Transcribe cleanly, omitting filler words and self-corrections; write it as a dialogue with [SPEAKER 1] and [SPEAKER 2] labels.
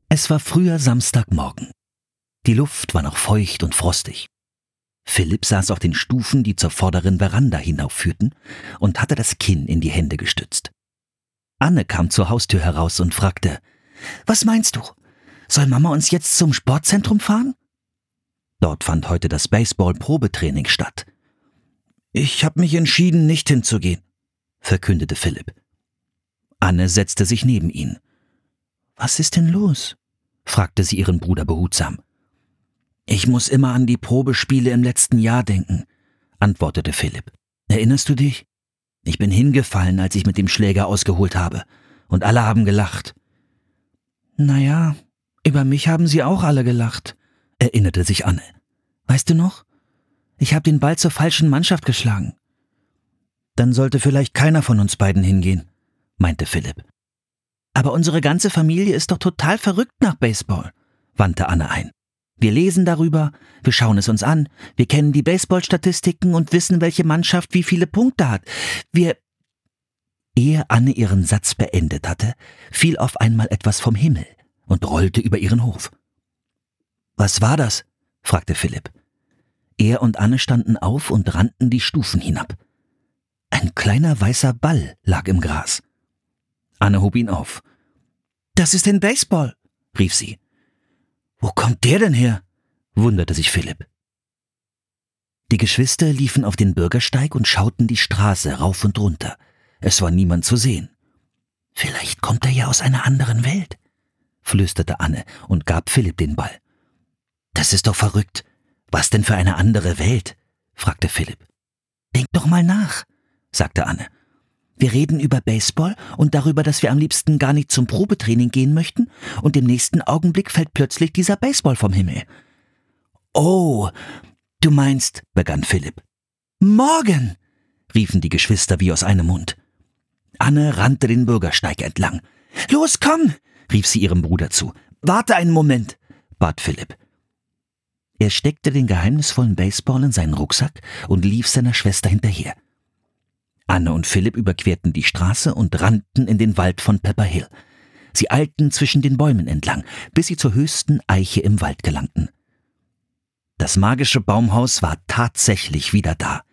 [SPEAKER 1] Es war früher Samstagmorgen. Die Luft war noch feucht und frostig. Philipp saß auf den Stufen, die zur vorderen Veranda hinaufführten, und hatte das Kinn in die Hände gestützt. Anne kam zur Haustür heraus und fragte: »Was meinst du? Soll Mama uns jetzt zum Sportzentrum fahren?« Dort fand heute das Baseball-Probetraining statt. »Ich habe mich entschieden, nicht hinzugehen«, verkündete Philipp. Anne setzte sich neben ihn. »Was ist denn los?« fragte sie ihren Bruder behutsam. »Ich muss immer an die Probespiele im letzten Jahr denken«, antwortete Philipp. »Erinnerst du dich? Ich bin hingefallen, als ich mit dem Schläger ausgeholt habe, und alle haben gelacht.« »Naja, über mich haben sie auch alle gelacht«, erinnerte sich Anne. »Weißt du noch? Ich habe den Ball zur falschen Mannschaft geschlagen.« »Dann sollte vielleicht keiner von uns beiden hingehen«, meinte Philipp. »Aber unsere ganze Familie ist doch total verrückt nach Baseball«, wandte Anne ein. »Wir lesen darüber, wir schauen es uns an, wir kennen die Baseballstatistiken und wissen, welche Mannschaft wie viele Punkte hat. Ehe Anne ihren Satz beendet hatte, fiel auf einmal etwas vom Himmel und rollte über ihren Hof. »Was war das?« fragte Philipp. Er und Anne standen auf und rannten die Stufen hinab. Ein kleiner weißer Ball lag im Gras. Anne hob ihn auf. »Das ist ein Baseball«, rief sie. »Wo kommt der denn her?« wunderte sich Philipp. Die Geschwister liefen auf den Bürgersteig und schauten die Straße rauf und runter. Es war niemand zu sehen. »Vielleicht kommt er ja aus einer anderen Welt«, flüsterte Anne und gab Philipp den Ball. »Das ist doch verrückt. Was denn für eine andere Welt?« fragte Philipp. »Denk doch mal nach«, sagte Anne. »Wir reden über Baseball und darüber, dass wir am liebsten gar nicht zum Probetraining gehen möchten, und im nächsten Augenblick fällt plötzlich dieser Baseball vom Himmel.« »Oh, du meinst«, begann Philipp. »Morgen«, riefen die Geschwister wie aus einem Mund. Anne rannte den Bürgersteig entlang. »Los, komm«, rief sie ihrem Bruder zu. »Warte einen Moment«, bat Philipp. Er steckte den geheimnisvollen Baseball in seinen Rucksack und lief seiner Schwester hinterher. Anne und Philipp überquerten die Straße und rannten in den Wald von Pepper Hill. Sie eilten zwischen den Bäumen entlang, bis sie zur höchsten Eiche im Wald gelangten. Das magische Baumhaus war tatsächlich wieder da.